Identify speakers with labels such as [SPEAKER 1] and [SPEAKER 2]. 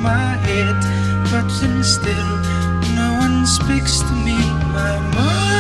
[SPEAKER 1] my head, but then still no one speaks to me. My mind